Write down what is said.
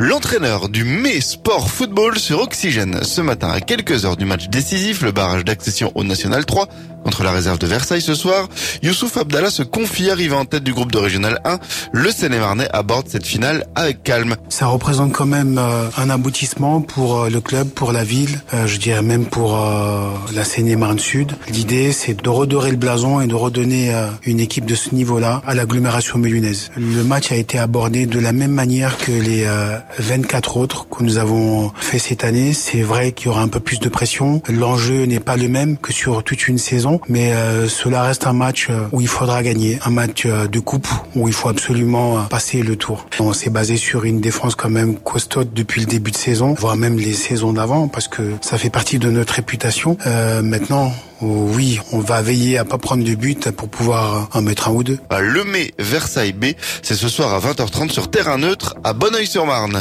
L'entraîneur du Mai Sport Football sur Oxygène. Ce matin, à quelques heures du match décisif, le barrage d'accession au National 3 contre la réserve de Versailles ce soir, Youssouf Abdallah se confie arrivé en tête du groupe de Régional 1. Le Seine-et-Marnais aborde cette finale avec calme. Ça représente quand même un aboutissement pour le club, pour la ville, je dirais même pour la Seine-et-Marne Sud. L'idée, c'est de redorer le blason et de redonner une équipe de ce niveau-là à l'agglomération mélunaise. Le match a été abordé de la même manière que les 24 autres que nous avons fait cette année. C'est vrai qu'il y aura un peu plus de pression. L'enjeu n'est pas le même que sur toute une saison, mais cela reste un match où il faudra gagner, un match de coupe où il faut absolument passer le tour. On s'est basé sur une défense quand même costaud depuis le début de saison, voire même les saisons d'avant, parce que ça fait partie de notre réputation. Maintenant, oui, on va veiller à pas prendre de but pour pouvoir en mettre un ou deux. Le Mai Versailles B, c'est ce soir à 20h30 sur terrain neutre à Bonneuil-sur-Marne.